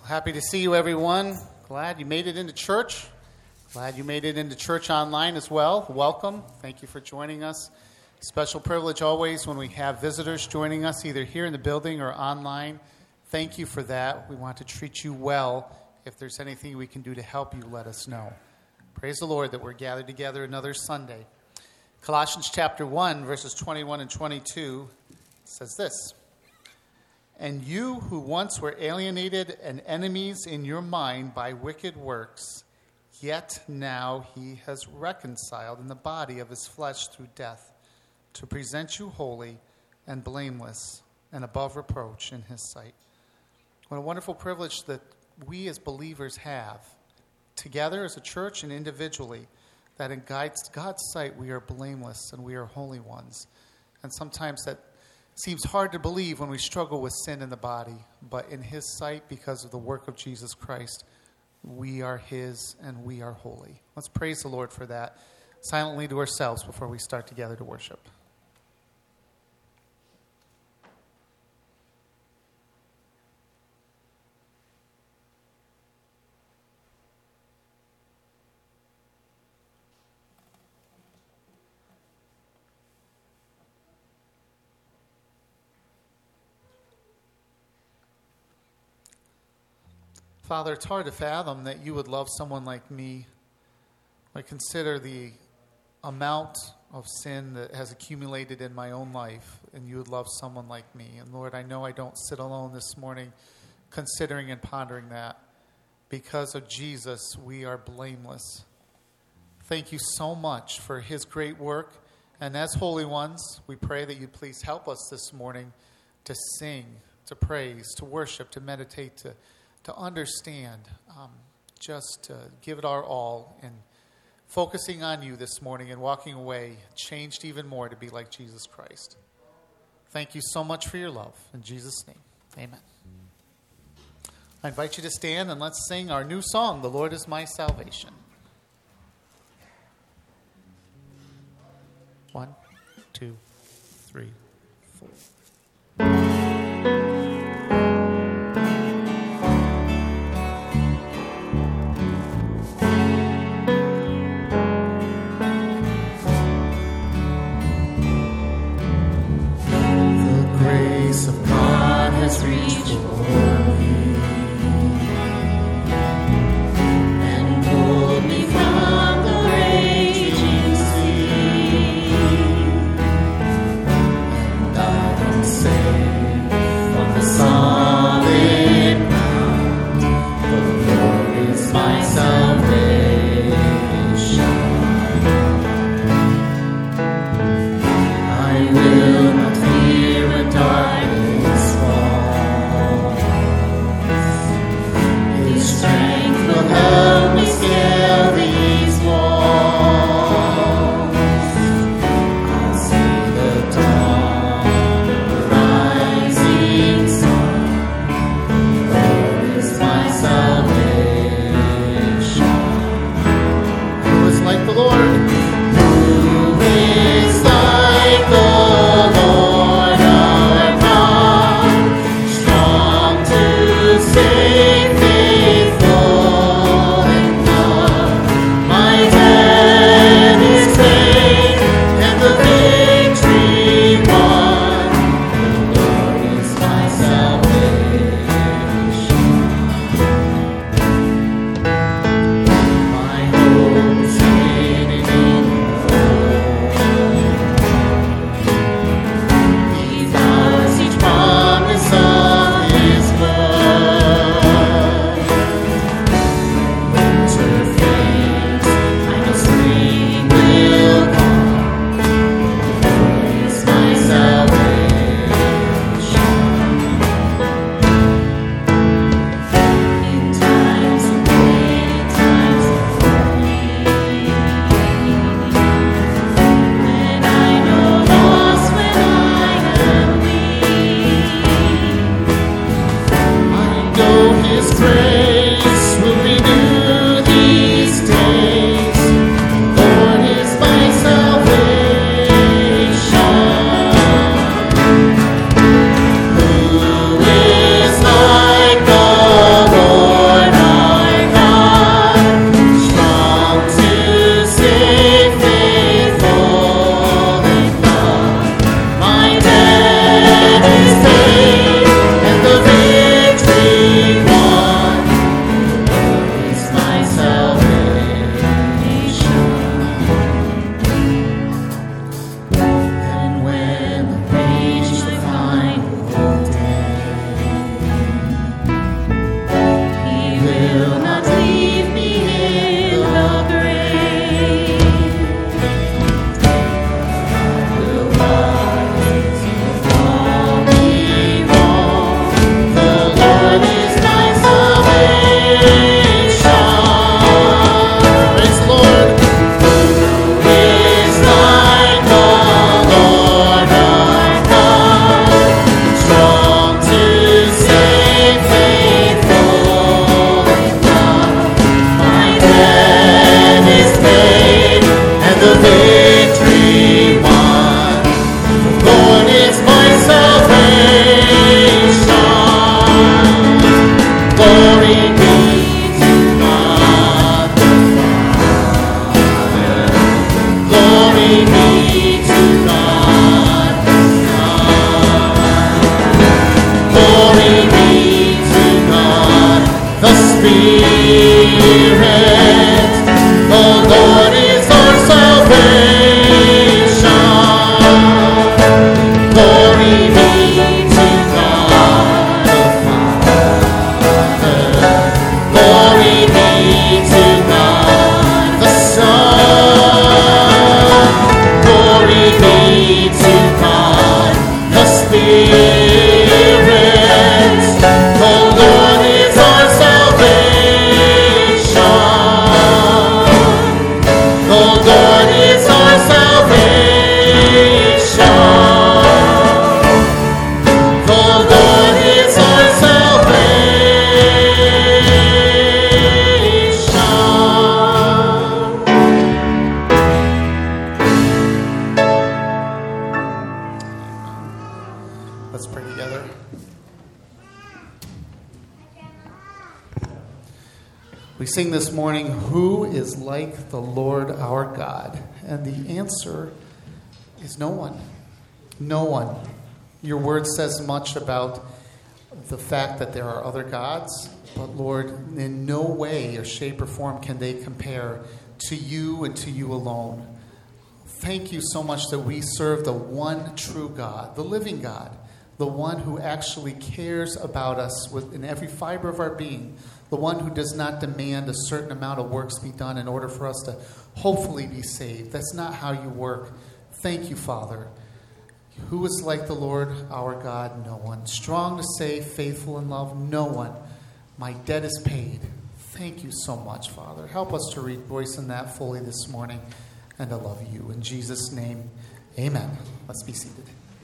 Happy to see you, everyone. Glad you made it into church. Glad you made it into church online as well. Welcome. Thank you for joining us. Special privilege always when we have visitors joining us, either here in the building or online. Thank you for that. We want to treat you well. If there's anything we can do to help you, let us know. Praise the Lord that we're gathered together another Sunday. Colossians chapter 1, verses 21 and 22 says this. And you who once were alienated and enemies in your mind by wicked works, yet now he has reconciled in the body of his flesh through death, to present you holy and blameless and above reproach in his sight. What a wonderful privilege that we as believers have, together as a church and individually, that in God's sight we are blameless and we are holy ones. And sometimes that seems hard to believe when we struggle with sin in the body, but in his sight, because of the work of Jesus Christ, we are his and we are holy. Let's praise the Lord for that silently to ourselves before we start together to worship. Father, it's hard to fathom that you would love someone like me. I consider the amount of sin that has accumulated in my own life, and you would love someone like me. And Lord, I know I don't sit alone this morning considering and pondering that. Because of Jesus, we are blameless. Thank you so much for his great work. And as holy ones, we pray that you please help us this morning to sing, to praise, to worship, to meditate, to understand, just to give it our all, and focusing on you this morning and walking away changed even more to be like Jesus Christ. Thank you so much for your love. In Jesus' name, amen. I invite you to stand and let's sing our new song, The Lord is My Salvation. 1, 2, 3, 4. From the We sing this morning, "Who is like the Lord our God?" And the answer is no one. No one. Your word says much about the fact that there are other gods, but Lord, in no way or shape or form can they compare to you and to you alone. Thank you so much that we serve the one true God, the living God, the one who actually cares about us in every fiber of our being, the one who does not demand a certain amount of works be done in order for us to hopefully be saved. That's not how you work. Thank you, Father. Who is like the Lord our God? No one. Strong to save, faithful in love? No one. My debt is paid. Thank you so much, Father. Help us to rejoice in that fully this morning and to love you. In Jesus' name, amen. Let's be seated.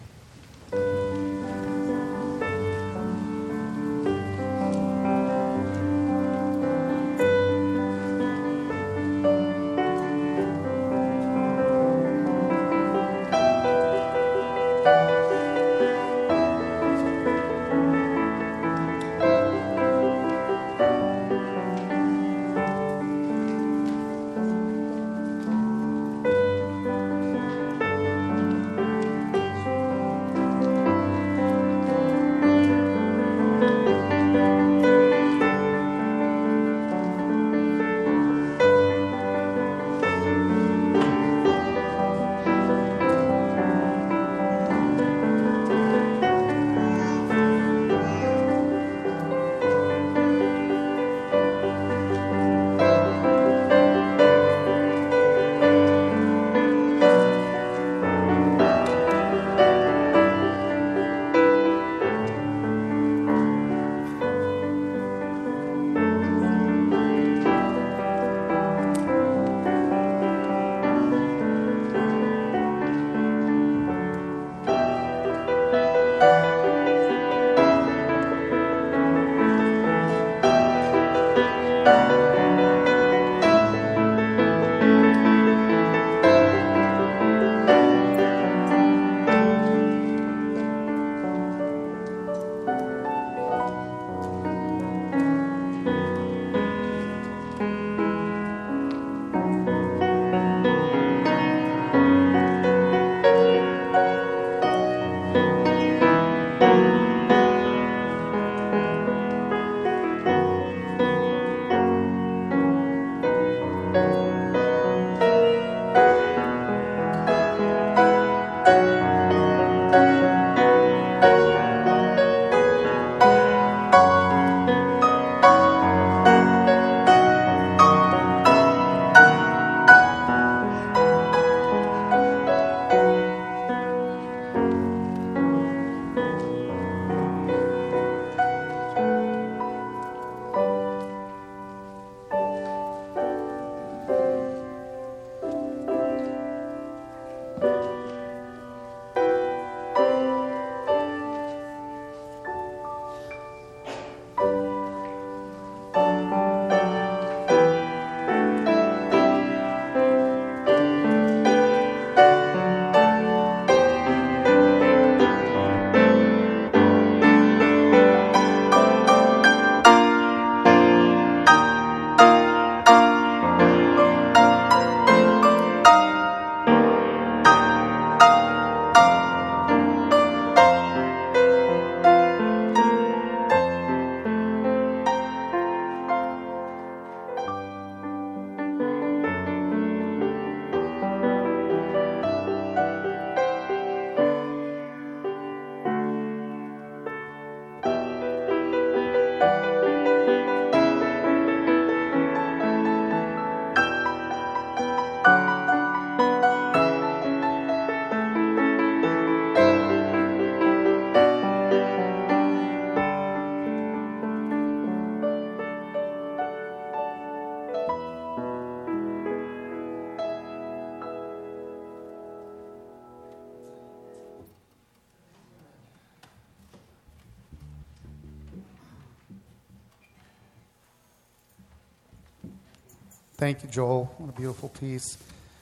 Thank you, Joel. What a beautiful piece.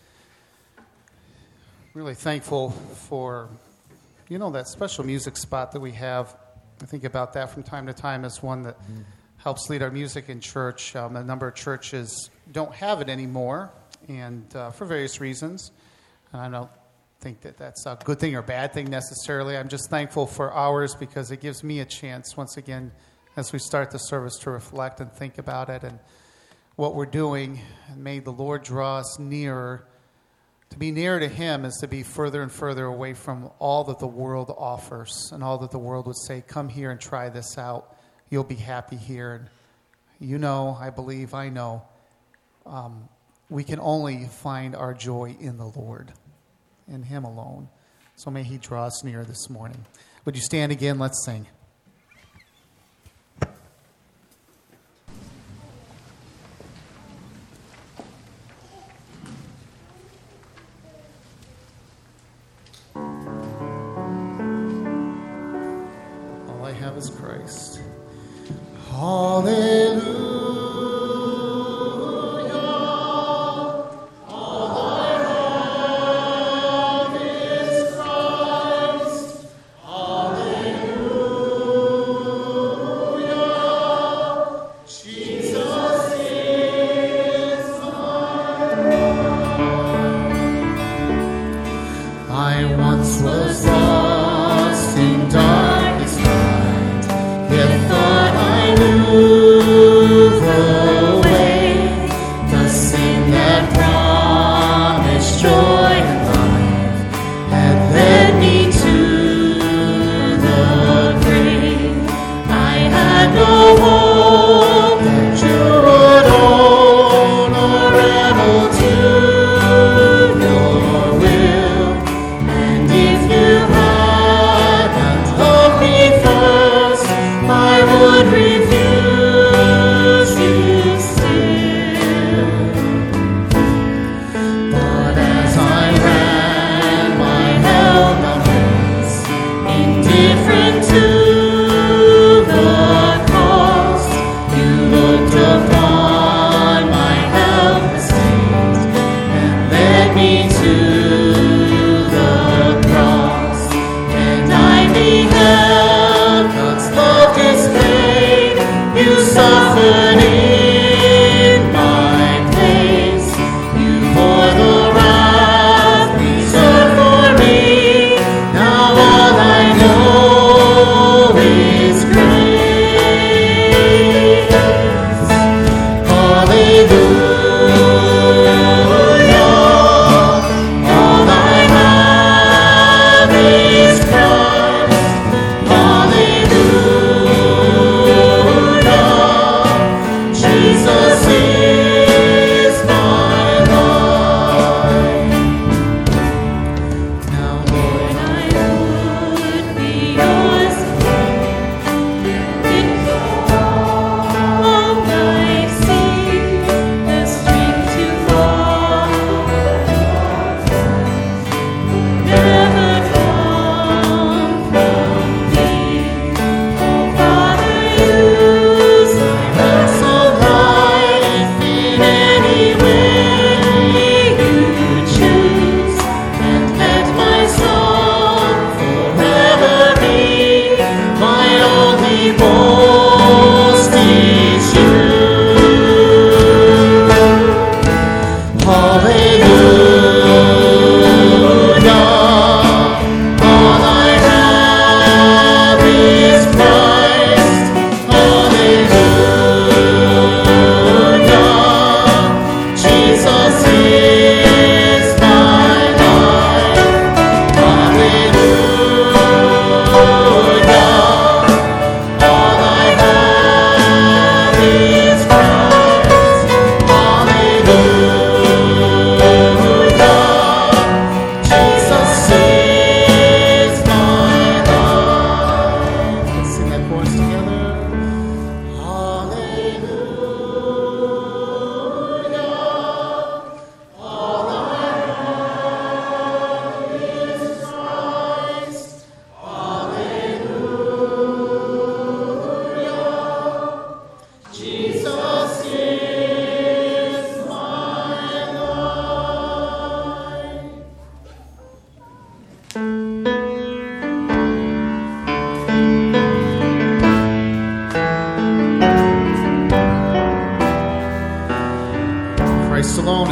Really thankful for, that special music spot that we have. I think about that from time to time as one that helps lead our music in church. A number of churches don't have it anymore, and for various reasons. I don't think that that's a good thing or bad thing necessarily. I'm just thankful for ours because it gives me a chance, once again, as we start the service, to reflect and think about it and what we're doing. And may the Lord draw us nearer. To be nearer to Him is to be further and further away from all that the world offers and all that the world would say, come here and try this out. You'll be happy here. And you know, I believe, I know, we can only find our joy in the Lord, in Him alone. So may He draw us near this morning. Would you stand again? Let's sing. All I have is Christ. Hallelujah.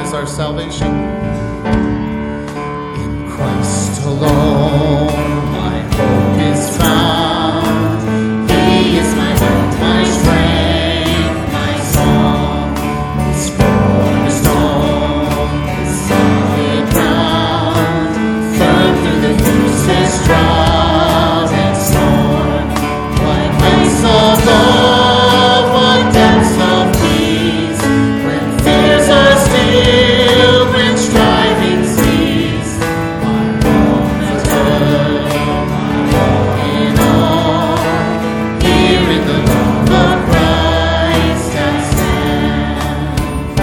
is our salvation. In Christ alone, my hope is found. He is my light, my strength, my song. His cornerstone, his solid ground, firm through the fiercest drought and storm. What heights of love, what depths of peace, when fears are still, when striving cease. My hope eternal, my all in all, here in the love of Christ I stand.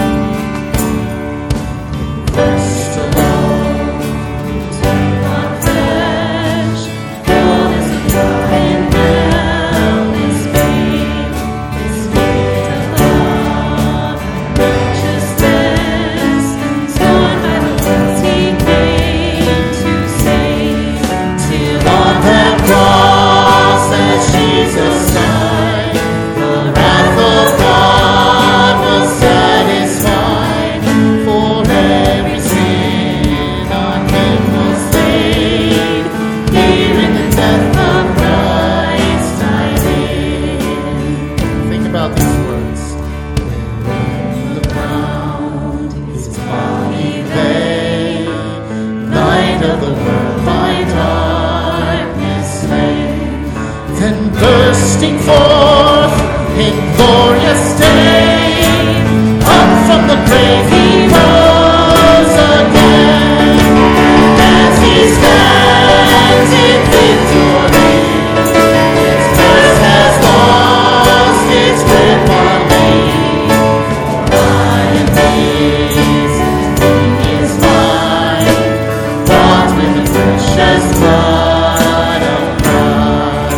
Christ alone, take on flesh, born as a lion, bound His pain, His gift of love and righteousness, scorned by the ones He came to save. Till on that cross that Jesus died, the wrath of God was satisfied. For every sin on Him was laid. Here in the death of Christ I live. Think about these words. When the ground His body lay, light of the world by darkness slain, then bursting forth in glorious day, up from the grave He rose again. As He stands in victory, His curse has lost its grip on me. For I am His, and He is mine, bought with the precious blood of Christ.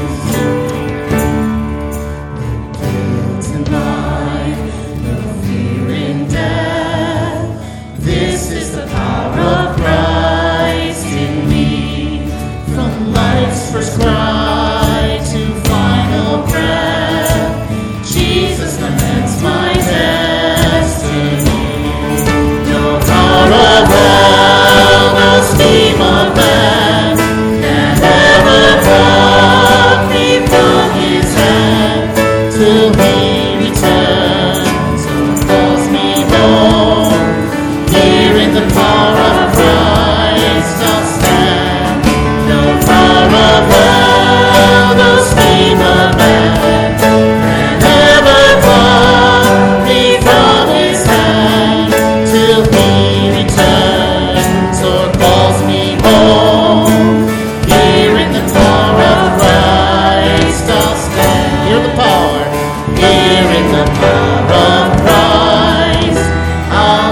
Guilt and life, no fear in death. This is the power of Christ in me. From life's first cry to final breath, Jesus laments my destiny. No power of hell, no scheme of man can ever pluck me from His hand. Till He returns or calls me home, here in the power of Christ I'll stand. No power of hell, no scheme of man can ever pluck me from His hand. Till He returns or calls me home, here in the power of Christ I'll stand. Hear the power. Here in the power of Christ I'll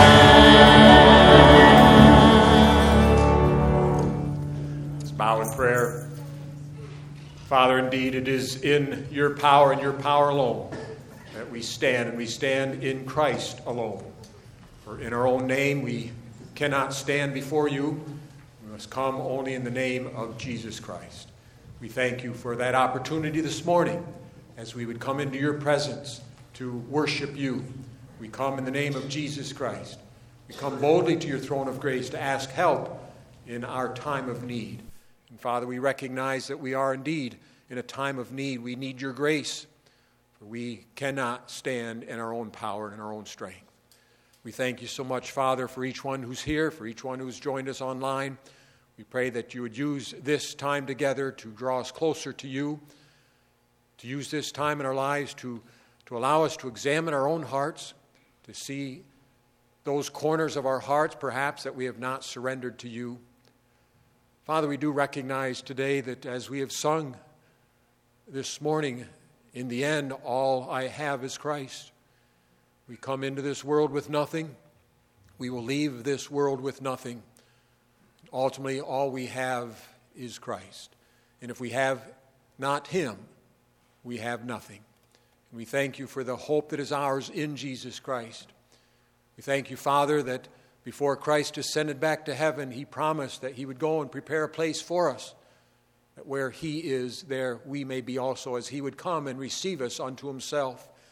stand. Let's bow in prayer. Father, indeed, it is in your power and your power alone that we stand, and we stand in Christ alone. For in our own name we cannot stand before you. We must come only in the name of Jesus Christ. We thank you for that opportunity this morning as we would come into your presence to worship you. We come in the name of Jesus Christ. We come boldly to your throne of grace to ask help in our time of need. And Father, we recognize that we are indeed in a time of need. We need your grace, for we cannot stand in our own power and our own strength. We thank you so much, Father, for each one who's here, for each one who's joined us online. We pray that you would use this time together to draw us closer to you, to use this time in our lives to allow us to examine our own hearts, to see those corners of our hearts, perhaps, that we have not surrendered to you. Father, we do recognize today that as we have sung this morning, in the end, all I have is Christ. We come into this world with nothing. We will leave this world with nothing. Ultimately, all we have is Christ. And if we have not Him, we have nothing. And we thank you for the hope that is ours in Jesus Christ. We thank you, Father, that before Christ ascended back to heaven, He promised that He would go and prepare a place for us, that where He is, there we may be also, as He would come and receive us unto Himself.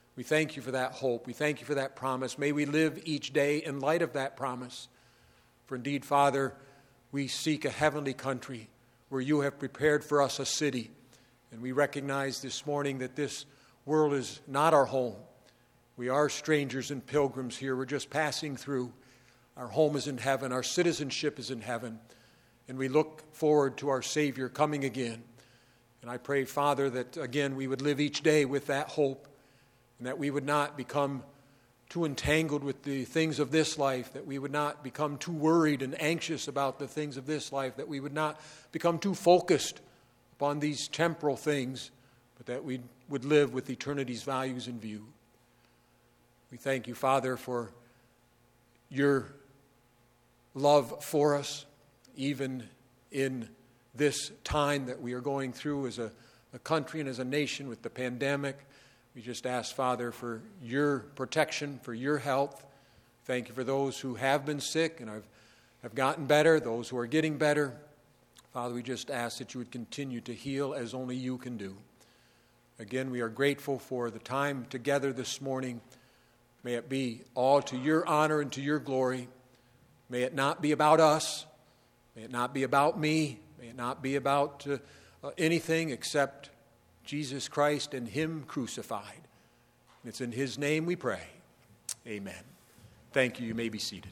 We thank you for that hope. We thank you for that promise. May we live each day in light of that promise. For indeed, Father, we seek a heavenly country where you have prepared for us a city. And we recognize this morning that this world is not our home. We are strangers and pilgrims here. We're just passing through. Our home is in heaven. Our citizenship is in heaven. And we look forward to our Savior coming again. And I pray, Father, that again we would live each day with that hope, and that we would not become too entangled with the things of this life, that we would not become too worried and anxious about the things of this life, that we would not become too focused upon these temporal things, but that we would live with eternity's values in view. We thank you, Father, for your love for us, even in this time that we are going through as a country and as a nation with the pandemic. We just ask, Father, for your protection, for your health. Thank you for those who have been sick and have gotten better, those who are getting better. Father, we just ask that you would continue to heal as only you can do. Again, we are grateful for the time together this morning. May it be all to your honor and to your glory. May it not be about us. May it not be about me. May it not be about anything except Jesus Christ and him crucified. And it's in his name we pray. Amen. Thank you. You may be seated.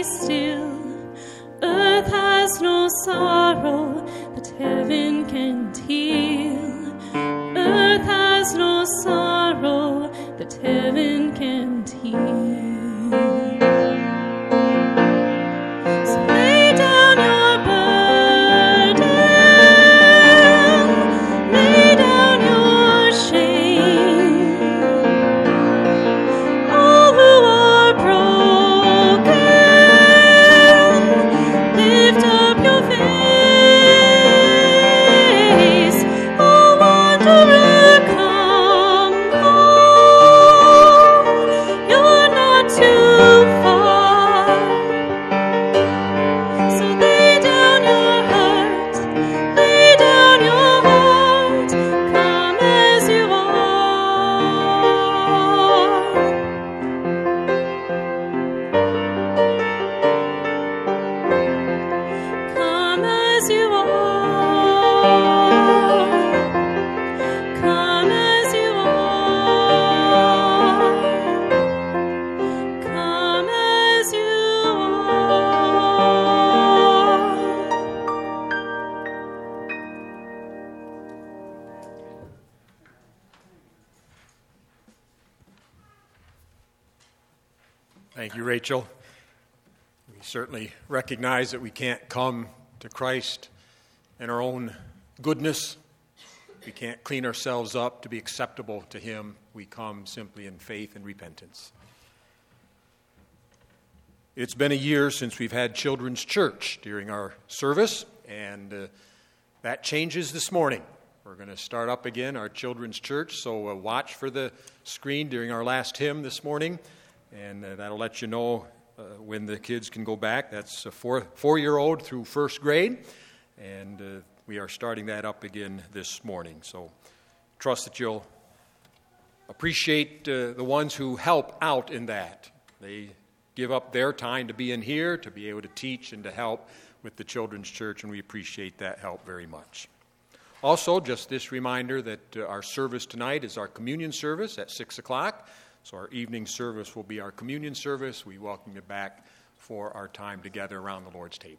sorrow that heaven can that heaven can't heal. So lay down your burden, lay down your shame. All who are broken, lift up your face. Oh, wanderer, come home. You're not too far. So lay down your heart, lay down your heart. Come as you are. Come as you are. Come as you are. Come as you are. Thank you, Rachel. We certainly recognize that we can't come to Christ in our own goodness. We can't clean ourselves up to be acceptable to Him. We come simply in faith and repentance. It's been a year since we've had children's church during our service, and that changes this morning. We're going to start up again our children's church, so watch for the screen during our last hymn this morning, and that'll let you know when the kids can go back. That's a four-year-old through first grade, and we are starting that up again this morning. So trust that you'll appreciate the ones who help out in that. They give up their time to be in here, to be able to teach and to help with the children's church, and we appreciate that help very much. Also, just this reminder that our service tonight is our communion service at 6 o'clock. So our evening service will be our communion service. We welcome you back for our time together around the Lord's table.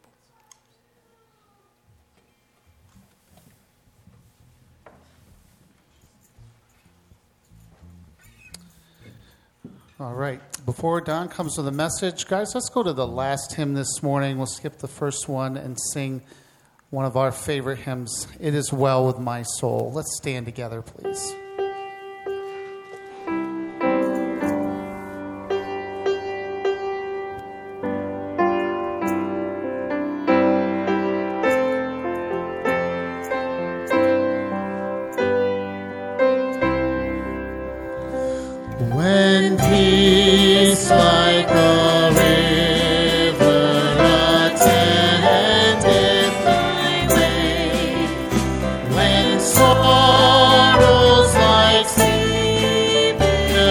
All right. Before Don comes to the message, guys, let's go to the last hymn this morning. We'll skip the first one and sing one of our favorite hymns, It Is Well With My Soul. Let's stand together, please. When peace like a river attendeth thy way, when sorrows like sleep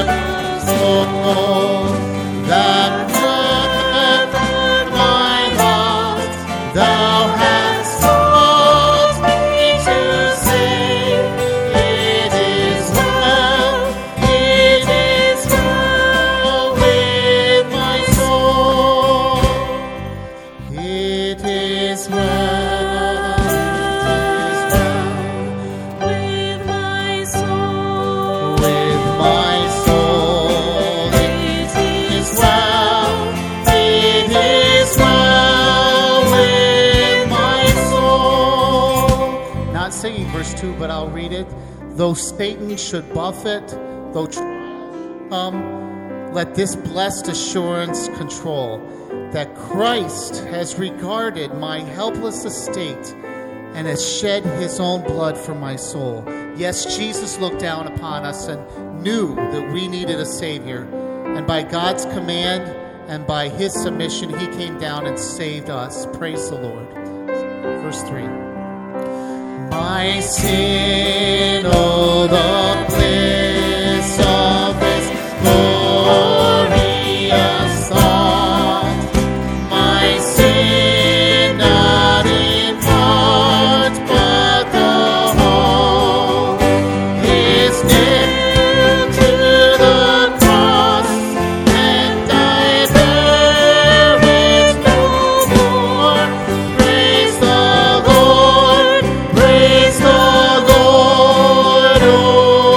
fall, that comfort my heart, thou hast taught me to say, it is well with my soul. It is well with my soul. With my soul, it is well. It is well with my soul. Not singing verse 2, but I'll read it. Though Satan should buffet, though trials come, let this blessed assurance control, that Christ has regarded my helpless estate and has shed his own blood for my soul. Yes, Jesus looked down upon us and knew that we needed a Savior. And by God's command and by his submission, he came down and saved us. Praise the Lord. Verse 3. My sin, oh, the bliss of this glorious thought. My sin, not in part, but the whole, is nailed to the cross, and I bear it no more. Praise the Lord, oh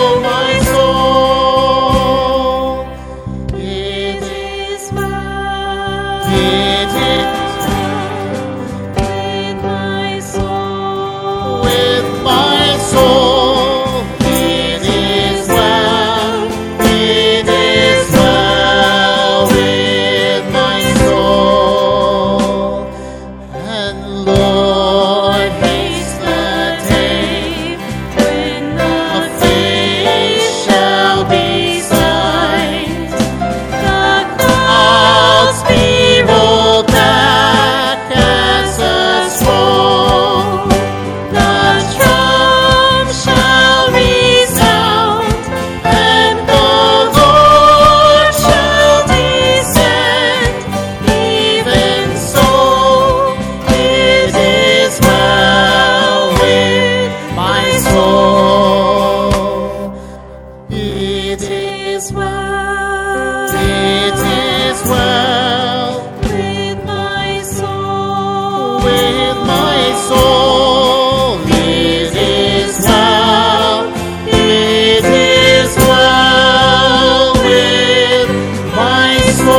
It is well. It is well with my soul. with my soul. It is well. It is well with my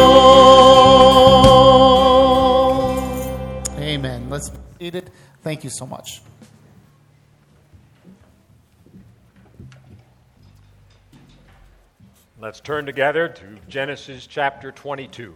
soul. Amen. Let's be seated. Thank you so much. Let's turn together to Genesis chapter 22.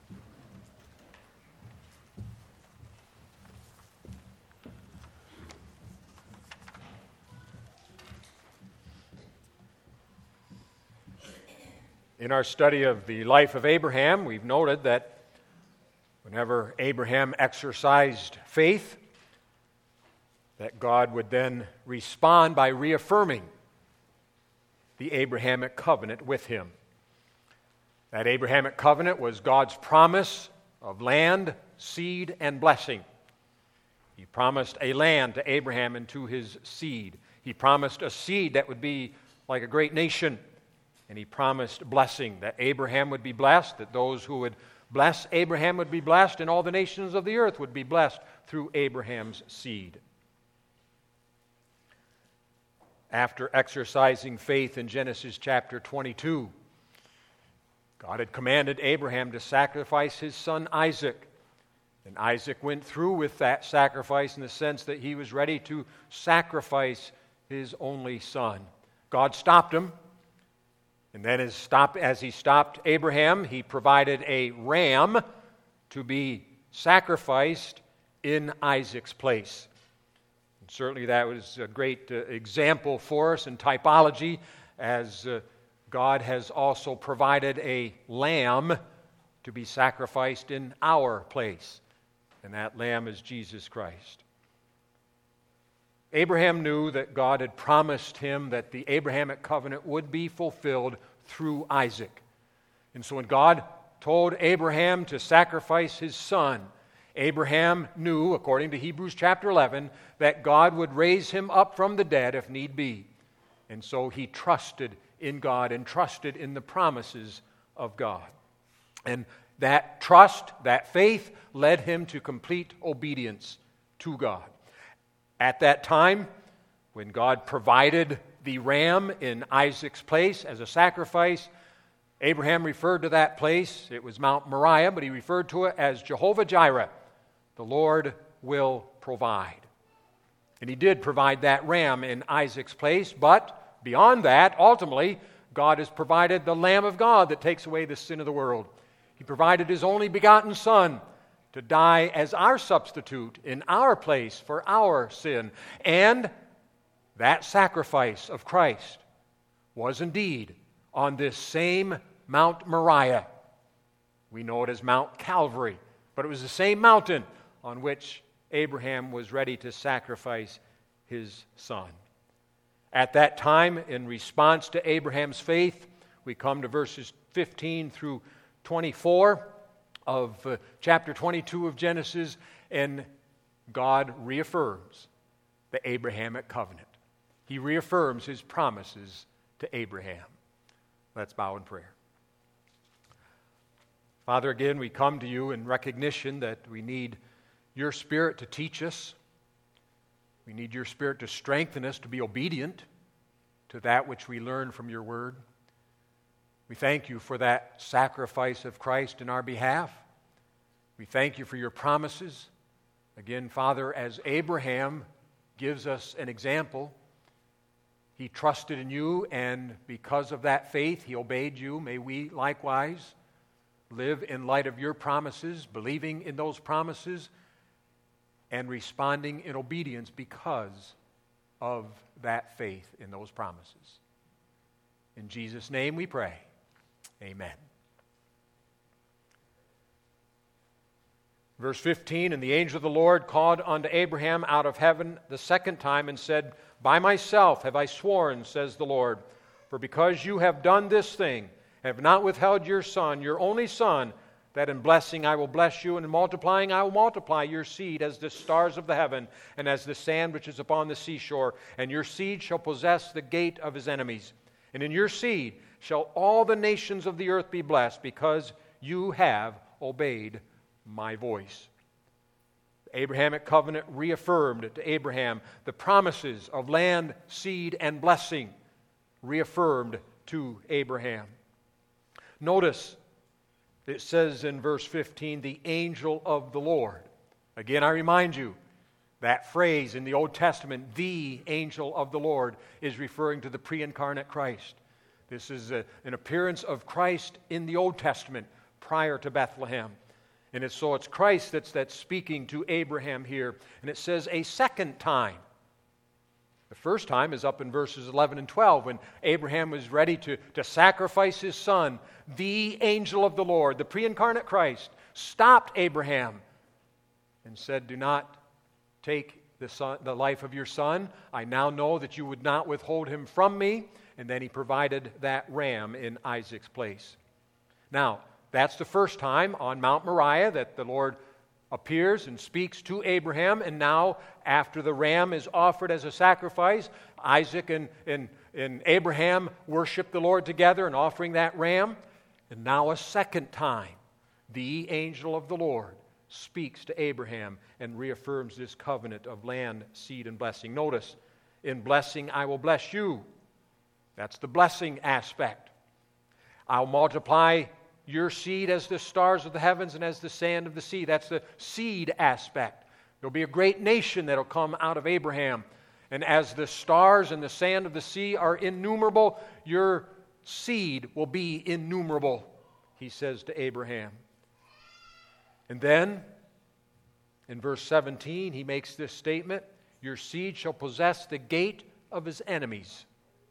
In our study of the life of Abraham, we've noted that whenever Abraham exercised faith, that God would then respond by reaffirming the Abrahamic covenant with him. That Abrahamic covenant was God's promise of land, seed, and blessing. He promised a land to Abraham and to his seed. He promised a seed that would be like a great nation. And he promised blessing, that Abraham would be blessed, that those who would bless Abraham would be blessed, and all the nations of the earth would be blessed through Abraham's seed. After exercising faith in Genesis chapter 22, God had commanded Abraham to sacrifice his son Isaac. And Isaac went through with that sacrifice in the sense that he was ready to sacrifice his only son. God stopped him. And then as he stopped Abraham, he provided a ram to be sacrificed in Isaac's place. And certainly that was a great example for us in typology, as God has also provided a lamb to be sacrificed in our place. And that lamb is Jesus Christ. Abraham knew that God had promised him that the Abrahamic covenant would be fulfilled through Isaac. And so when God told Abraham to sacrifice his son, Abraham knew, according to Hebrews chapter 11, that God would raise him up from the dead if need be. And so he trusted in God and trusted in the promises of God. And that trust, that faith, led him to complete obedience to God. At that time, when God provided the ram in Isaac's place as a sacrifice, Abraham referred to that place. It was Mount Moriah, but he referred to it as Jehovah Jireh. The Lord will provide. And he did provide that ram in Isaac's place, but beyond that, ultimately, God has provided the Lamb of God that takes away the sin of the world. He provided his only begotten Son to die as our substitute in our place for our sin. And that sacrifice of Christ was indeed on this same Mount Moriah. We know it as Mount Calvary, but it was the same mountain on which Abraham was ready to sacrifice his son. At that time, in response to Abraham's faith, we come to verses 15 through 24 of chapter 22 of Genesis, and God reaffirms the Abrahamic covenant. He reaffirms his promises to Abraham. Let's bow in prayer. Father, again, we come to you in recognition that we need your Spirit to teach us. We need your Spirit to strengthen us to be obedient to that which we learn from your word. We thank you for that sacrifice of Christ in our behalf. We thank you for your promises. Again, Father, as Abraham gives us an example, he trusted in you, and because of that faith, he obeyed you. May we likewise live in light of your promises, believing in those promises, and responding in obedience because of that faith in those promises. In Jesus' name we pray. Amen. Verse 15, and the angel of the Lord called unto Abraham out of heaven the second time and said, By myself have I sworn, says the Lord, for because you have done this thing, have not withheld your son, your only son, that in blessing I will bless you, and in multiplying I will multiply your seed as the stars of the heaven, and as the sand which is upon the seashore, and your seed shall possess the gate of his enemies. And in your seed shall all the nations of the earth be blessed, because you have obeyed my voice. The Abrahamic covenant reaffirmed to Abraham the promises of land, seed, and blessing, reaffirmed to Abraham. Notice it says in verse 15, the angel of the Lord. Again, I remind you, that phrase in the Old Testament, the angel of the Lord, is referring to the pre-incarnate Christ. This is an appearance of Christ in the Old Testament prior to Bethlehem. And it's Christ that's speaking to Abraham here. And it says a second time. The first time is up in verses 11 and 12 when Abraham was ready to sacrifice his son. The angel of the Lord, the pre-incarnate Christ, stopped Abraham and said, do not take the life of your son. I now know that you would not withhold him from me. And then he provided that ram in Isaac's place. Now, that's the first time on Mount Moriah that the Lord appears and speaks to Abraham. And now, after the ram is offered as a sacrifice, Isaac and Abraham worship the Lord together in offering that ram. And now a second time, the angel of the Lord speaks to Abraham and reaffirms this covenant of land, seed, and blessing. Notice, in blessing I will bless you. That's the blessing aspect. I'll multiply your seed as the stars of the heavens and as the sand of the sea. That's the seed aspect. There'll be a great nation that'll come out of Abraham. And as the stars and the sand of the sea are innumerable, your seed will be innumerable, he says to Abraham. And then, in verse 17, he makes this statement, your seed shall possess the gate of his enemies.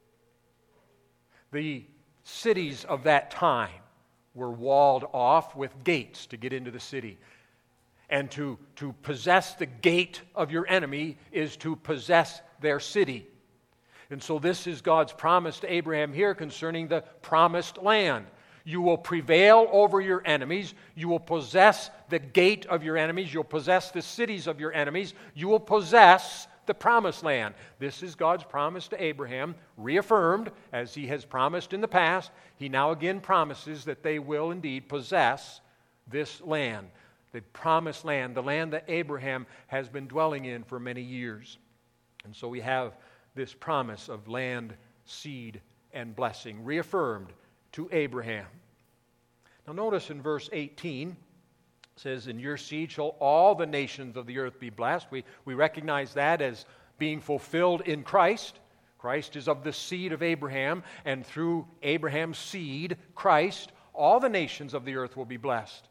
The cities of that time were walled off with gates to get into the city. And to possess the gate of your enemy is to possess their city. And so this is God's promise to Abraham here concerning the promised land. You will prevail over your enemies. You will possess the gate of your enemies. You'll possess the cities of your enemies. You will possess the promised land. This is God's promise to Abraham, reaffirmed as he has promised in the past. He now again promises that they will indeed possess this land, the promised land, the land that Abraham has been dwelling in for many years. And so we have this promise of land, seed, and blessing reaffirmed to Abraham. Now notice in verse 18, it says, in your seed shall all the nations of the earth be blessed. We recognize that as being fulfilled in Christ. Christ is of the seed of Abraham, and through Abraham's seed, Christ, all the nations of the earth will be blessed.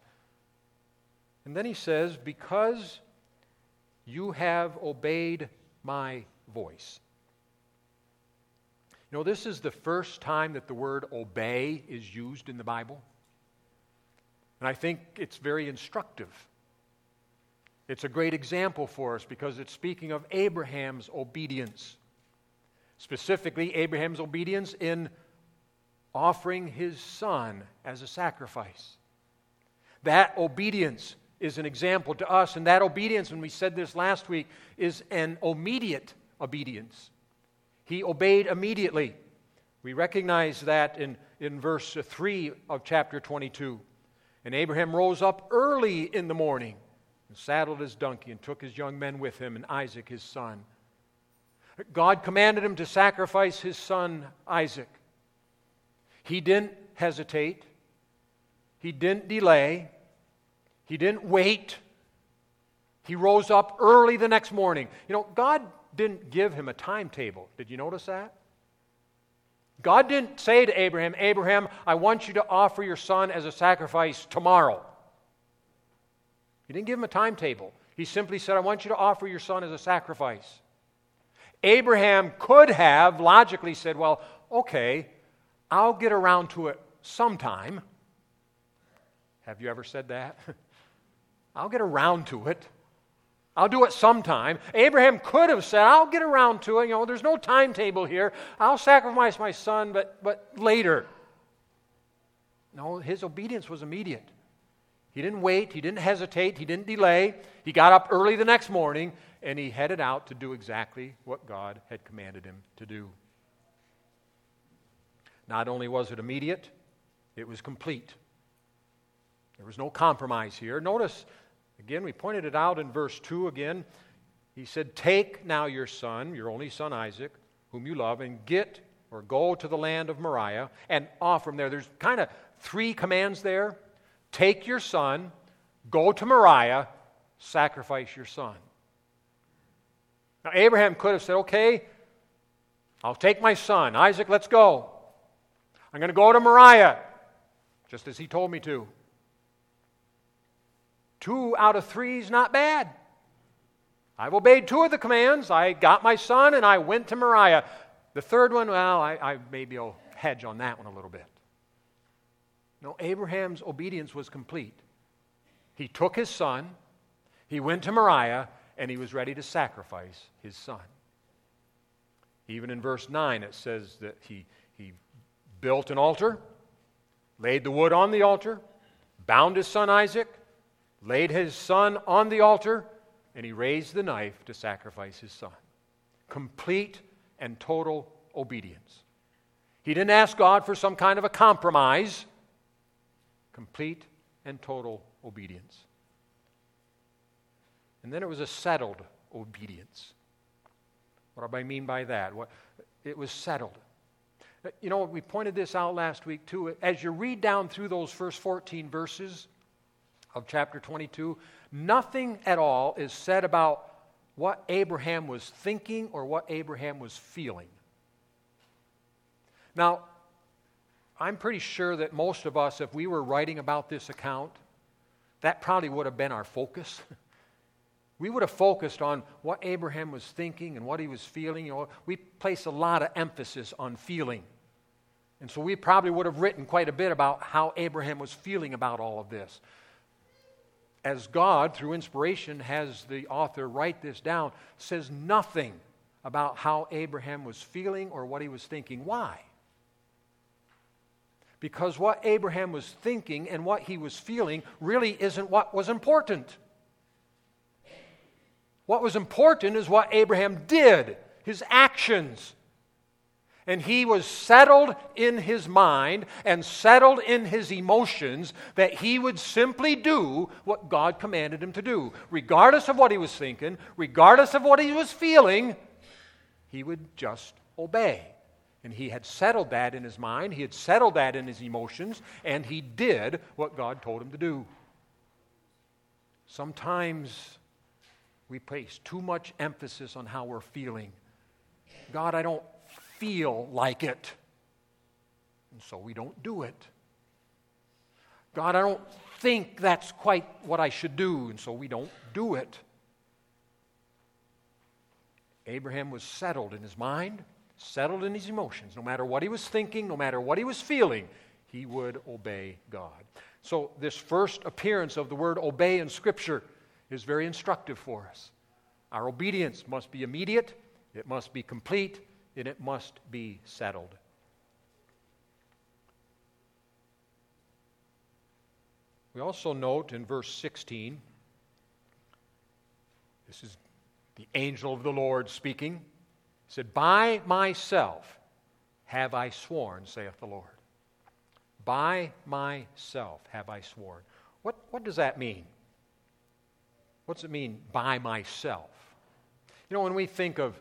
And then he says, because you have obeyed my voice. You know, this is the first time that the word obey is used in the Bible. And I think it's very instructive. It's a great example for us because it's speaking of Abraham's obedience. Specifically, Abraham's obedience in offering his son as a sacrifice. That obedience is an example to us, and that obedience, and we said this last week, is an immediate obedience. He obeyed immediately. We recognize that in verse 3 of chapter 22. And Abraham rose up early in the morning and saddled his donkey and took his young men with him and Isaac his son. God commanded him to sacrifice his son Isaac. He didn't hesitate. He didn't delay. He didn't wait. He rose up early the next morning. You know, God didn't give him a timetable. Did you notice that? God didn't say to Abraham, Abraham, I want you to offer your son as a sacrifice tomorrow. He didn't give him a timetable. He simply said, I want you to offer your son as a sacrifice. Abraham could have logically said, well, okay, I'll get around to it sometime. Have you ever said that? I'll get around to it. I'll do it sometime. Abraham could have said, I'll get around to it. You know, there's no timetable here. I'll sacrifice my son, but later. No, his obedience was immediate. He didn't wait. He didn't hesitate. He didn't delay. He got up early the next morning, and he headed out to do exactly what God had commanded him to do. Not only was it immediate, it was complete. There was no compromise here. Notice, again, we pointed it out in verse 2 again. He said, "Take now your son, your only son Isaac, whom you love, and get or go to the land of Moriah and offer him there." There's kind of three commands there. Take your son, go to Moriah, sacrifice your son. Now, Abraham could have said, "Okay, I'll take my son. Isaac, let's go. I'm going to go to Moriah," just as he told me to. 2 out of 3 is not bad. I've obeyed 2 of the commands. I got my son and I went to Moriah. The third one, well, I maybe I'll hedge on that one a little bit. No, Abraham's obedience was complete. He took his son, he went to Moriah, and he was ready to sacrifice his son. Even in verse 9, it says that he built an altar, laid the wood on the altar, bound his son Isaac, laid his son on the altar, and he raised the knife to sacrifice his son. Complete and total obedience. He didn't ask God for some kind of a compromise. Complete and total obedience. And then it was a settled obedience. What do I mean by that? It was settled. You know, we pointed this out last week too. As you read down through those first 14 verses of chapter 22, nothing at all is said about what Abraham was thinking or what Abraham was feeling. Now, I'm pretty sure that most of us, if we were writing about this account, that probably would have been our focus. We would have focused on what Abraham was thinking and what he was feeling. You know, we place a lot of emphasis on feeling. And so we probably would have written quite a bit about how Abraham was feeling about all of this. As God, through inspiration, has the author write this down, says nothing about how Abraham was feeling or what he was thinking. Why? Because what Abraham was thinking and what he was feeling really isn't what was important. What was important is what Abraham did, his actions. And he was settled in his mind and settled in his emotions that he would simply do what God commanded him to do. Regardless of what he was thinking, regardless of what he was feeling, he would just obey. And he had settled that in his mind, he had settled that in his emotions, and he did what God told him to do. Sometimes we place too much emphasis on how we're feeling. God, I don't feel like it. And so we don't do it. God, I don't think that's quite what I should do. And so we don't do it. Abraham was settled in his mind, settled in his emotions. No matter what he was thinking, no matter what he was feeling, he would obey God. So this first appearance of the word obey in Scripture is very instructive for us. Our obedience must be immediate, it must be complete, and it must be settled. We also note in verse 16, this is the angel of the Lord speaking. He said, "By myself have I sworn, saith the Lord." By myself have I sworn. What does that mean? What's it mean, by myself? You know, when we think of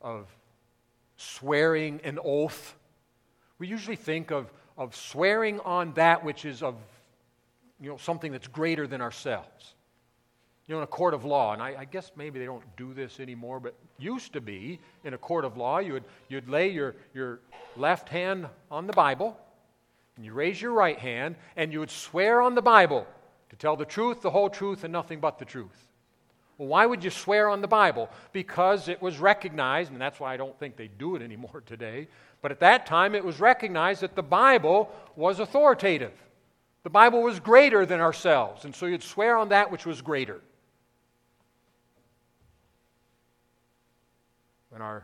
swearing an oath, we usually think of swearing on that which is of, you know, something that's greater than ourselves. You know, in a court of law, and I guess maybe they don't do this anymore, but used to be, in a court of law, you'd lay your left hand on the Bible, and you raise your right hand, and you would swear on the Bible to tell the truth, the whole truth, and nothing but the truth. Well, why would you swear on the Bible? Because it was recognized, and that's why I don't think they do it anymore today, but at that time it was recognized that the Bible was authoritative. The Bible was greater than ourselves, and so you'd swear on that which was greater. When our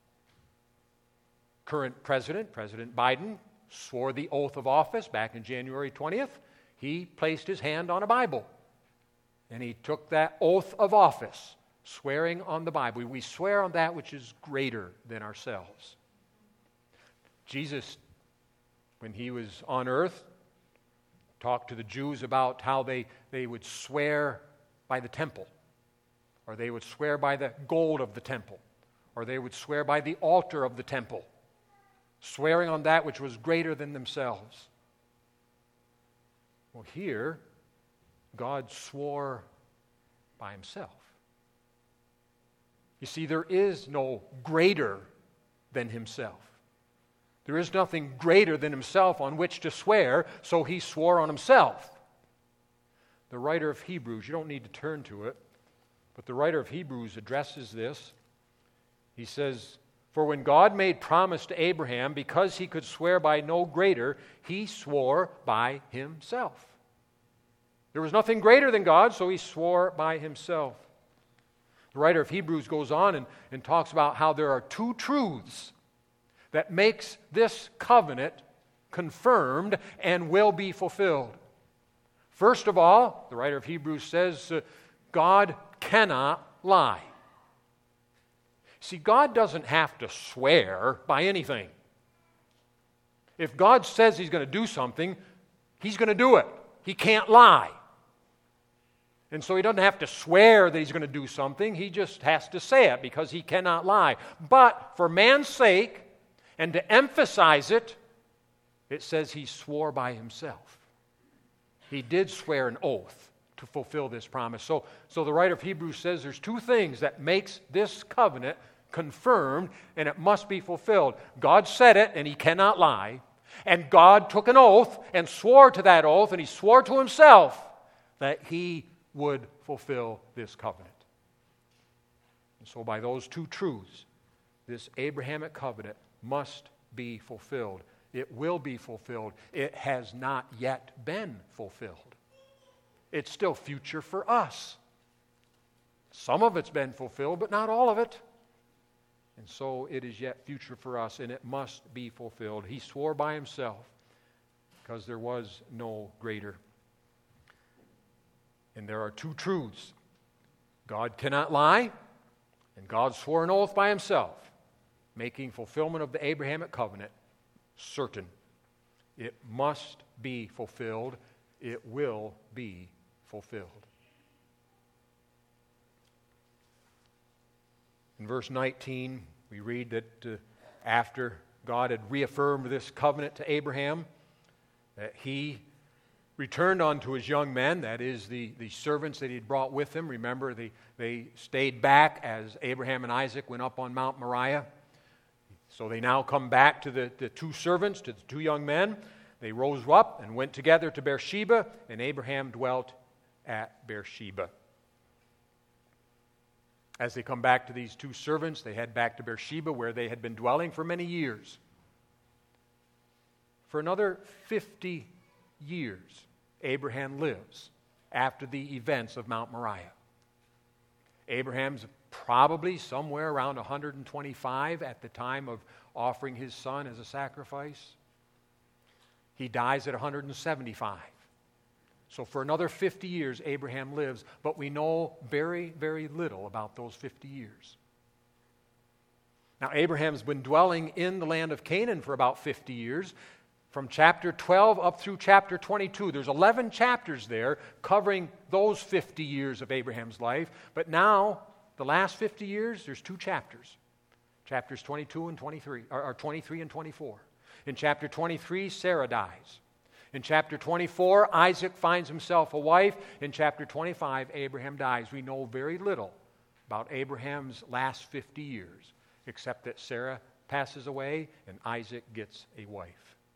current president, President Biden, swore the oath of office back in January 20th, he placed his hand on a Bible. And he took that oath of office, swearing on the Bible. We swear on that which is greater than ourselves. Jesus when he was on earth, talked to the Jews about how they would swear by the temple, or they would swear by the gold of the temple, or they would swear by the altar of the temple, swearing on that which was greater than themselves. Well, here, God swore by himself. You see, there is no greater than himself. There is nothing greater than himself on which to swear, so he swore on himself. The writer of Hebrews, you don't need to turn to it, but the writer of Hebrews addresses this. He says, "For when God made promise to Abraham, because he could swear by no greater, he swore by himself." There was nothing greater than God, so he swore by himself. The writer of Hebrews goes on and talks about how there are two truths that makes this covenant confirmed and will be fulfilled. First of all, the writer of Hebrews says, God cannot lie. See, God doesn't have to swear by anything. If God says he's going to do something, he's going to do it. He can't lie. And so he doesn't have to swear that he's going to do something. He just has to say it because he cannot lie. But for man's sake, and to emphasize it, it says he swore by himself. He did swear an oath to fulfill this promise. So the writer of Hebrews says there's two things that makes this covenant confirmed, and it must be fulfilled. God said it, and he cannot lie. And God took an oath and swore to that oath, and he swore to himself that he would fulfill this covenant. And so by those two truths, this Abrahamic covenant must be fulfilled. It will be fulfilled. It has not yet been fulfilled. It's still future for us. Some of it's been fulfilled, but not all of it. And so it is yet future for us, and it must be fulfilled. He swore by himself because there was no greater. And there are two truths. God cannot lie, and God swore an oath by himself, making fulfillment of the Abrahamic covenant certain. It must be fulfilled. It will be fulfilled. In verse 19, we read that after God had reaffirmed this covenant to Abraham, that he returned unto his young men, that is, the servants that he had brought with him. Remember, they stayed back as Abraham and Isaac went up on Mount Moriah. So they now come back to the two servants, to the two young men. They rose up and went together to Beersheba, and Abraham dwelt at Beersheba. As they come back to these two servants, they head back to Beersheba, where they had been dwelling for many years. For another 50 years, Abraham lives after the events of Mount Moriah. Abraham's probably somewhere around 125 at the time of offering his son as a sacrifice. He dies at 175. So for another 50 years, Abraham lives, but we know very, very little about those 50 years. Now, Abraham's been dwelling in the land of Canaan for about 50 years. From chapter 12 up through chapter 22. There's 11 chapters there covering those 50 years of Abraham's life. But now, the last 50 years, there's two chapters. Chapters 22 and 23, or 23 and 24. In chapter 23, Sarah dies. In chapter 24, Isaac finds himself a wife. In chapter 25, Abraham dies. We know very little about Abraham's last 50 years, except that Sarah passes away and Isaac gets a wife.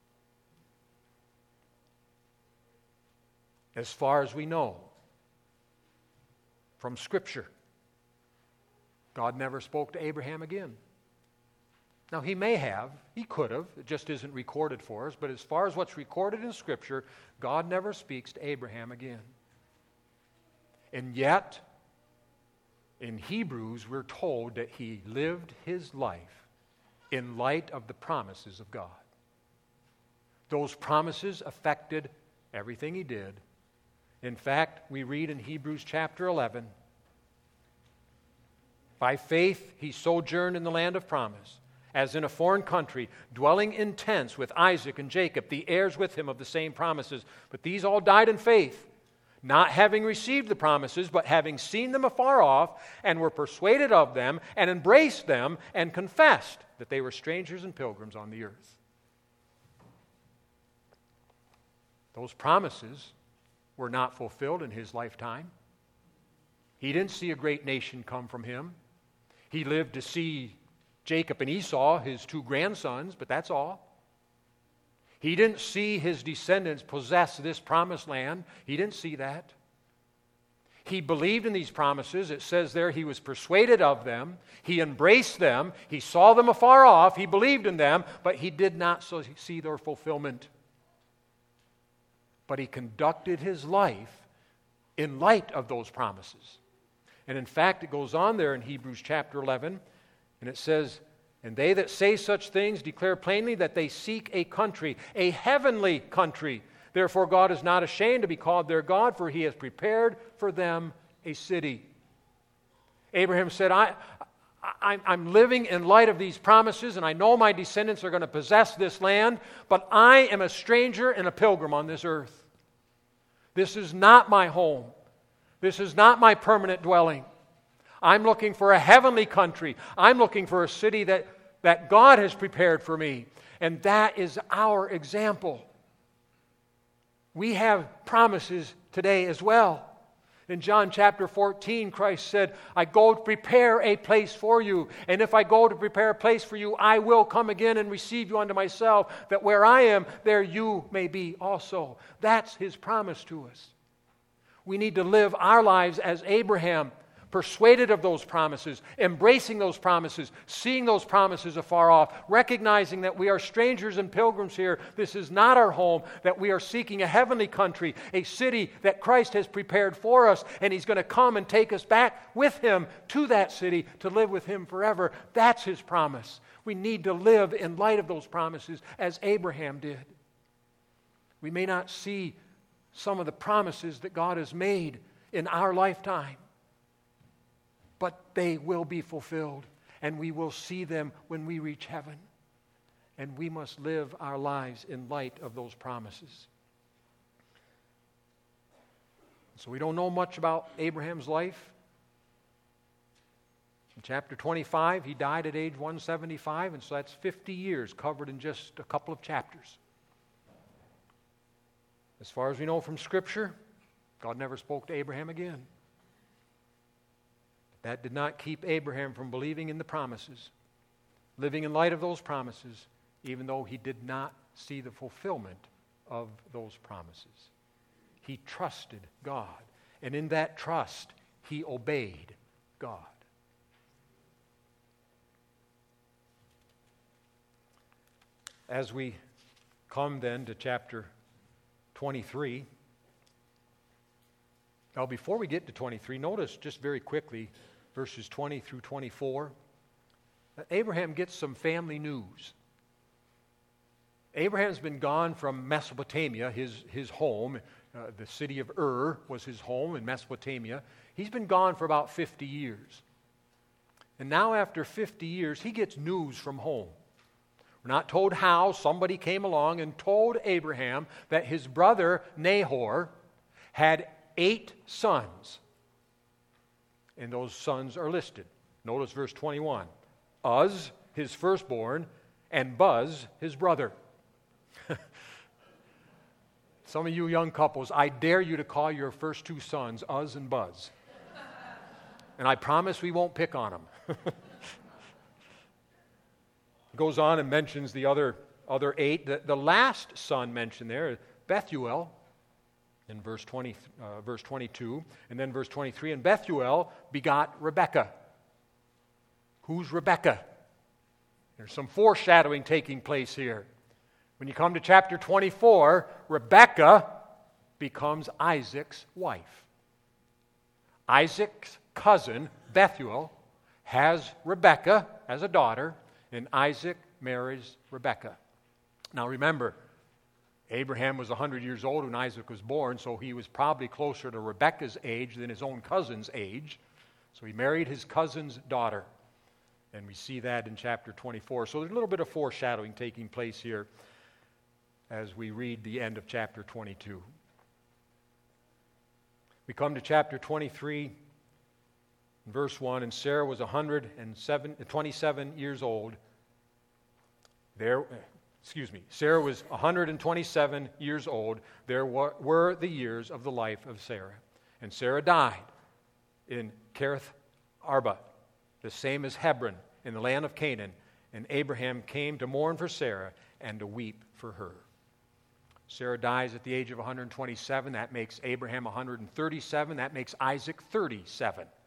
As far as we know from Scripture, God never spoke to Abraham again. Now, he may have, he could have, it just isn't recorded for us, but as far as what's recorded in Scripture, God never speaks to Abraham again. And yet, in Hebrews, we're told that he lived his life in light of the promises of God. Those promises affected everything he did. In fact, we read in Hebrews chapter 11, by faith he sojourned in the land of promise, as in a foreign country, dwelling in tents with Isaac and Jacob, the heirs with him of the same promises. But these all died in faith, not having received the promises, but having seen them afar off, and were persuaded of them, and embraced them, and confessed that they were strangers and pilgrims on the earth. Those promises were not fulfilled in his lifetime. He didn't see a great nation come from him. He lived to see Jacob and Esau, his two grandsons, but that's all. He didn't see his descendants possess this promised land. He didn't see that. He believed in these promises. It says there he was persuaded of them. He embraced them. He saw them afar off. He believed in them, but he did not see their fulfillment. But he conducted his life in light of those promises. And in fact, it goes on there in Hebrews chapter 11, and it says, "And they that say such things declare plainly that they seek a country, a heavenly country. Therefore God is not ashamed to be called their God, for he has prepared for them a city." Abraham said, I'm living in light of these promises, and I know my descendants are going to possess this land, but I am a stranger and a pilgrim on this earth. This is not my home. This is not my permanent dwelling. I'm looking for a heavenly country. I'm looking for a city that God has prepared for me. And that is our example. We have promises today as well. In John chapter 14, Christ said, "I go to prepare a place for you. And if I go to prepare a place for you, I will come again and receive you unto myself, that where I am, there you may be also." That's his promise to us. We need to live our lives as Abraham, persuaded of those promises, embracing those promises, seeing those promises afar off, recognizing that we are strangers and pilgrims here. This is not our home, that we are seeking a heavenly country, a city that Christ has prepared for us, and he's going to come and take us back with him to that city to live with him forever. That's his promise. We need to live in light of those promises as Abraham did. We may not see some of the promises that God has made in our lifetime, but they will be fulfilled, and we will see them when we reach heaven. And we must live our lives in light of those promises. So we don't know much about Abraham's life. In chapter 25, he died at age 175, and so that's 50 years covered in just a couple of chapters. As far as we know from Scripture, God never spoke to Abraham again. That did not keep Abraham from believing in the promises, living in light of those promises, even though he did not see the fulfillment of those promises. He trusted God, and in that trust, he obeyed God. As we come then to chapter 23. Now, before we get to 23, notice just very quickly verses 20 through 24 that Abraham gets some family news. Abraham's been gone from Mesopotamia, his home. The city of Ur was his home in Mesopotamia. He's been gone for about 50 years. And now, after 50 years, he gets news from home. We're not told how. Somebody came along and told Abraham that his brother Nahor had 8 sons. And those sons are listed. Notice verse 21. Uz, his firstborn, and Buz, his brother. Some of you young couples, I dare you to call your first 2 sons Uz and Buz. And I promise we won't pick on them. Goes on and mentions the other 8. The last son mentioned there, Bethuel, in verse 22, and then verse 23. And Bethuel begot Rebekah. Who's Rebekah? There's some foreshadowing taking place here. When you come to chapter 24, Rebekah becomes Isaac's wife. Isaac's cousin, Bethuel, has Rebekah as a daughter, and Isaac marries Rebekah. Now remember, Abraham was 100 years old when Isaac was born, so he was probably closer to Rebekah's age than his own cousin's age. So he married his cousin's daughter. And we see that in chapter 24. So there's a little bit of foreshadowing taking place here as we read the end of chapter 22. We come to chapter 23, verse 1, and Sarah was 27 years old. Sarah was 127 years old. There were the years of the life of Sarah. And Sarah died in Kiriath Arba, the same as Hebron, in the land of Canaan. And Abraham came to mourn for Sarah and to weep for her. Sarah dies at the age of 127. That makes Abraham 137. That makes Isaac 37. We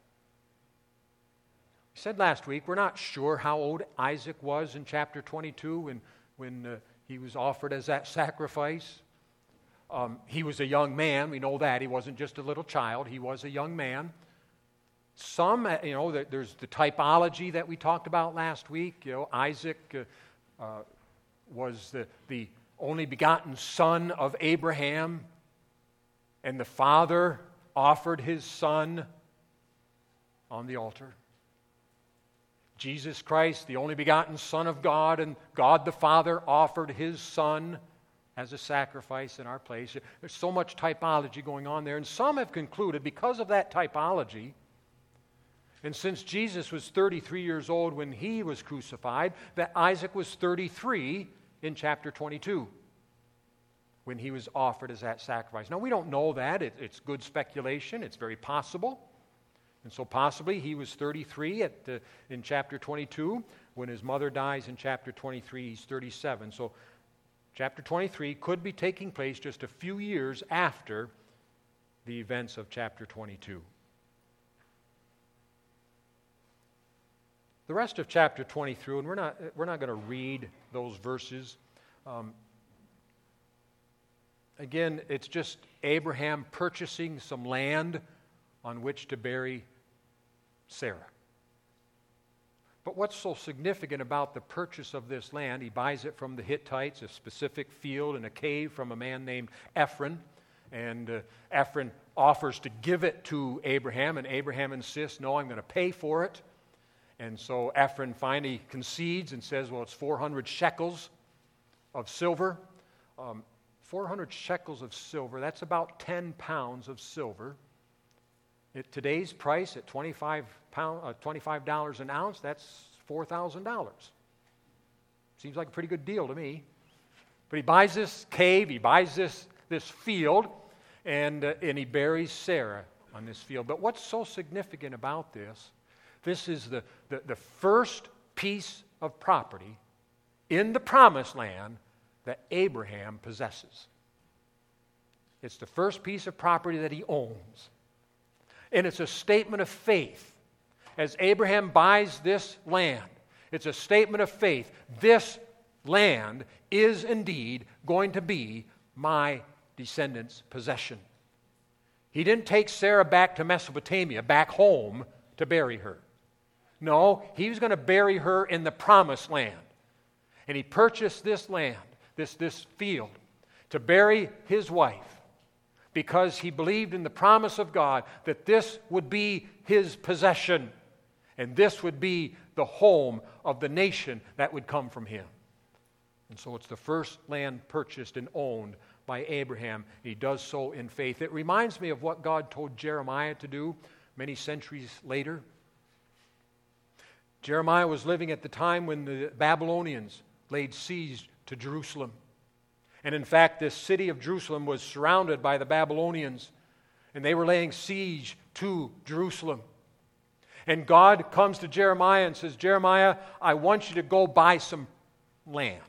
said last week, we're not sure how old Isaac was in chapter 22 when he was offered as that sacrifice. He was a young man. We know that. He wasn't just a little child. He was a young man. Some, there's the typology that we talked about last week. Isaac was the only begotten son of Abraham, and the father offered his son on the altar. Jesus Christ, the only begotten Son of God, and God the Father offered his Son as a sacrifice in our place. There's so much typology going on there, and some have concluded because of that typology, and since Jesus was 33 years old when he was crucified, that Isaac was 33 in chapter 22 when he was offered as that sacrifice. Now, we don't know that. It's good speculation. It's very possible. And so possibly he was 33 in chapter 22. When his mother dies in chapter 23, he's 37. So chapter 23 could be taking place just a few years after the events of chapter 22. The rest of chapter 23, and we're not going to read those verses. Again, it's just Abraham purchasing some land on which to bury Sarah. But what's so significant about the purchase of this land? He buys it from the Hittites, a specific field and a cave from a man named Ephron. And Ephron offers to give it to Abraham, and Abraham insists, no, I'm going to pay for it. And so Ephron finally concedes and says, well, it's 400 shekels of silver. 400 shekels of silver, that's about 10 pounds of silver. At today's price, at $25 an ounce, that's $4,000. Seems like a pretty good deal to me. But he buys this cave, he buys this field, and he buries Sarah on this field. But what's so significant about this? This is the first piece of property in the promised land that Abraham possesses. It's the first piece of property that he owns. And it's a statement of faith. As Abraham buys this land, it's a statement of faith. This land is indeed going to be my descendants' possession. He didn't take Sarah back to Mesopotamia, back home, to bury her. No, he was going to bury her in the promised land. And he purchased this land, this field, to bury his wife because he believed in the promise of God that this would be his possession and this would be the home of the nation that would come from him. And so it's the first land purchased and owned by Abraham. He does so in faith. It reminds me of what God told Jeremiah to do many centuries later. Jeremiah was living at the time when the Babylonians laid siege to Jerusalem. And in fact, this city of Jerusalem was surrounded by the Babylonians, and they were laying siege to Jerusalem. And God comes to Jeremiah and says, Jeremiah, I want you to go buy some land.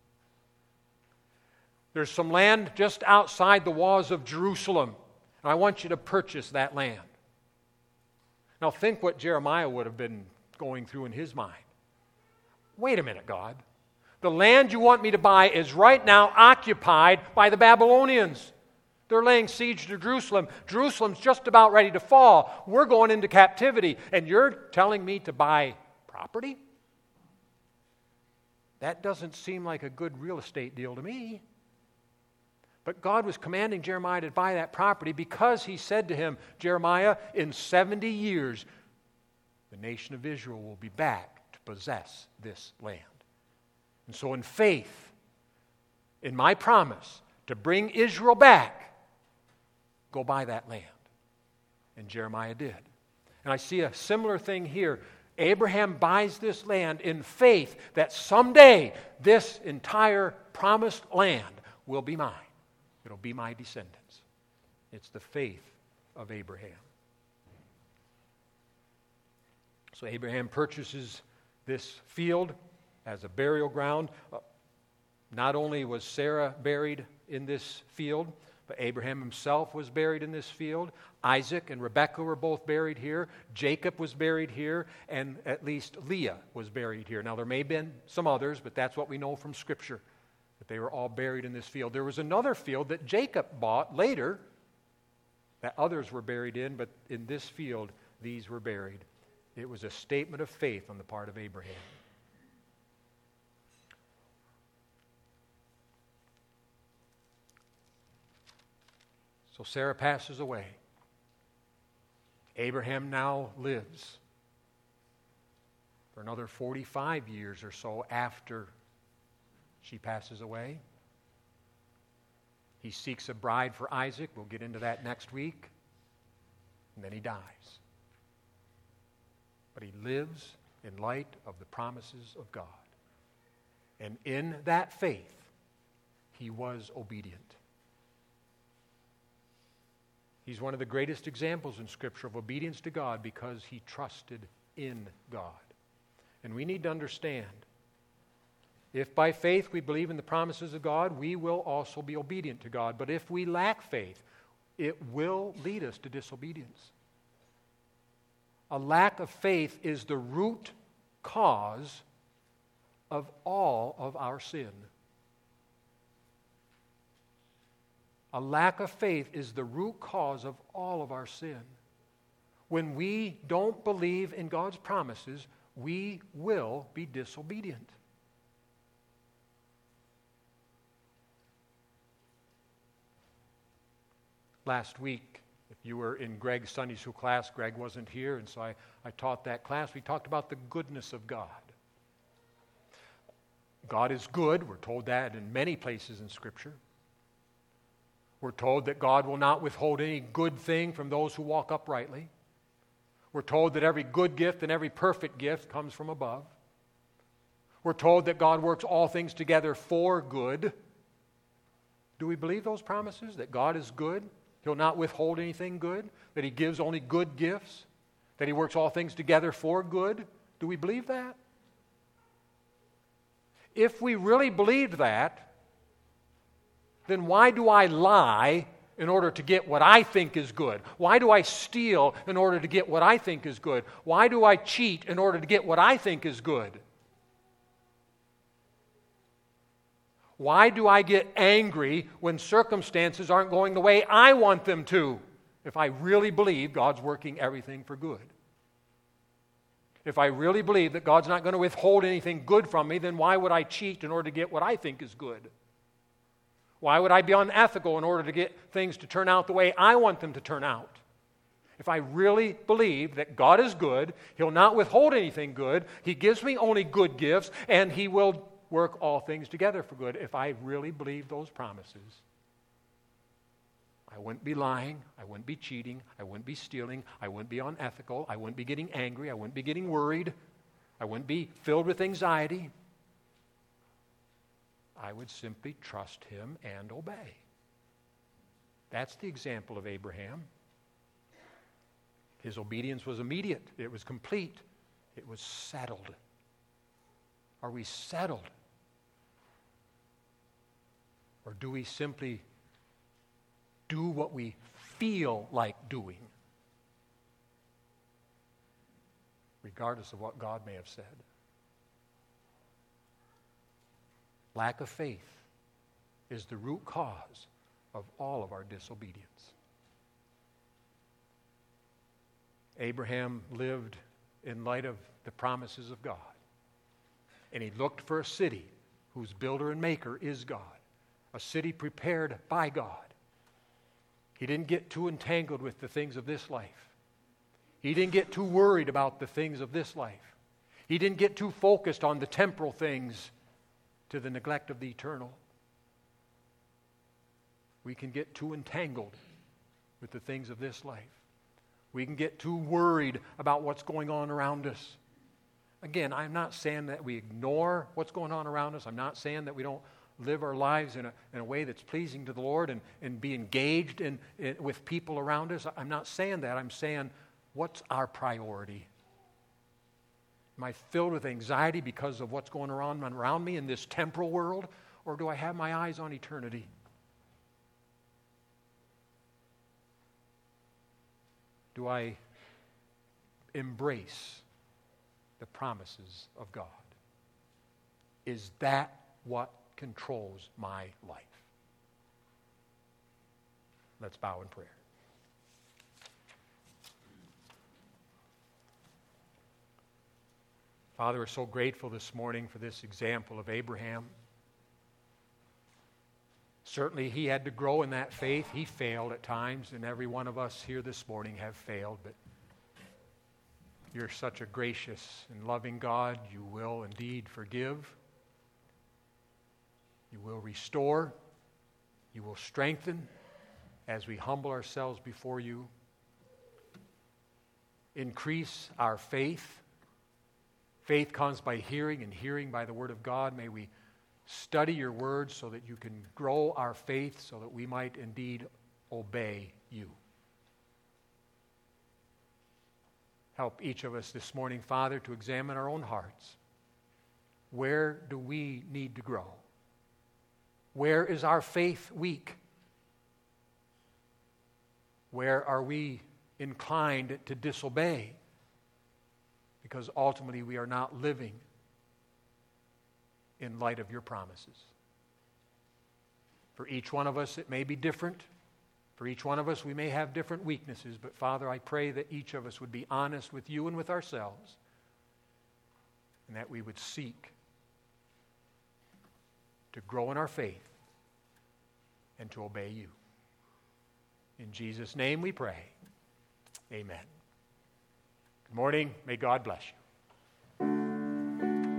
There's some land just outside the walls of Jerusalem, and I want you to purchase that land. Now think what Jeremiah would have been going through in his mind. Wait a minute, God. The land you want me to buy is right now occupied by the Babylonians. They're laying siege to Jerusalem. Jerusalem's just about ready to fall. We're going into captivity, and you're telling me to buy property? That doesn't seem like a good real estate deal to me. But God was commanding Jeremiah to buy that property because he said to him, Jeremiah, in 70 years, the nation of Israel will be back to possess this land. And so in faith, in my promise to bring Israel back, go buy that land. And Jeremiah did. And I see a similar thing here. Abraham buys this land in faith that someday this entire promised land will be mine. It'll be my descendants. It's the faith of Abraham. So Abraham purchases this field as a burial ground. Not only was Sarah buried in this field, but Abraham himself was buried in this field. Isaac and Rebekah were both buried here. Jacob was buried here, and at least Leah was buried here. Now, there may have been some others, but that's what we know from Scripture, that they were all buried in this field. There was another field that Jacob bought later that others were buried in, but in this field, these were buried. It was a statement of faith on the part of Abraham. So Sarah passes away. Abraham now lives for another 45 years or so after she passes away. He seeks a bride for Isaac. We'll get into that next week. And then he dies. But he lives in light of the promises of God. And in that faith, he was obedient. He's one of the greatest examples in Scripture of obedience to God because he trusted in God. And we need to understand, if by faith we believe in the promises of God, we will also be obedient to God. But if we lack faith, it will lead us to disobedience. A lack of faith is the root cause of all of our sin. A lack of faith is the root cause of all of our sin. When we don't believe in God's promises, we will be disobedient. Last week, if you were in Greg's Sunday school class, Greg wasn't here, and so I taught that class. We talked about the goodness of God. God is good. We're told that in many places in Scripture. We're told that God will not withhold any good thing from those who walk uprightly. We're told that every good gift and every perfect gift comes from above. We're told that God works all things together for good. Do we believe those promises? That God is good? He'll not withhold anything good? That He gives only good gifts? That He works all things together for good? Do we believe that? If we really believed that, then why do I lie in order to get what I think is good? Why do I steal in order to get what I think is good? Why do I cheat in order to get what I think is good? Why do I get angry when circumstances aren't going the way I want them to? If I really believe God's working everything for good. If I really believe that God's not going to withhold anything good from me, then why would I cheat in order to get what I think is good? Why would I be unethical in order to get things to turn out the way I want them to turn out? If I really believe that God is good, He'll not withhold anything good, He gives me only good gifts, and He will work all things together for good. If I really believe those promises, I wouldn't be lying, I wouldn't be cheating, I wouldn't be stealing, I wouldn't be unethical, I wouldn't be getting angry, I wouldn't be getting worried, I wouldn't be filled with anxiety. I would simply trust Him and obey. That's the example of Abraham. His obedience was immediate. It was complete. It was settled. Are we settled? Or do we simply do what we feel like doing, regardless of what God may have said? Lack of faith is the root cause of all of our disobedience. Abraham lived in light of the promises of God. And he looked for a city whose builder and maker is God. A city prepared by God. He didn't get too entangled with the things of this life. He didn't get too worried about the things of this life. He didn't get too focused on the temporal things to the neglect of the eternal. We can get too entangled with the things of this life. We can get too worried about what's going on around us. Again, I'm not saying that we ignore what's going on around us. I'm not saying that we don't live our lives in a way that's pleasing to the Lord and be engaged with people around us. I'm not saying that. I'm saying, what's our priority? Am I filled with anxiety because of what's going on around me in this temporal world? Or do I have my eyes on eternity? Do I embrace the promises of God? Is that what controls my life? Let's bow in prayer. Father, we're so grateful this morning for this example of Abraham. Certainly he had to grow in that faith. He failed at times, and every one of us here this morning have failed, but you're such a gracious and loving God. You will indeed forgive. You will restore. You will strengthen as we humble ourselves before you. Increase our faith. Faith comes by hearing, and hearing by the Word of God. May we study your Word so that you can grow our faith, so that we might indeed obey you. Help each of us this morning, Father, to examine our own hearts. Where do we need to grow? Where is our faith weak? Where are we inclined to disobey? Because ultimately we are not living in light of your promises. For each one of us it may be different. For each one of us we may have different weaknesses. But Father, I pray that each of us would be honest with you and with ourselves, and that we would seek to grow in our faith and to obey you. In Jesus' name we pray. Amen. Good morning. May God bless you.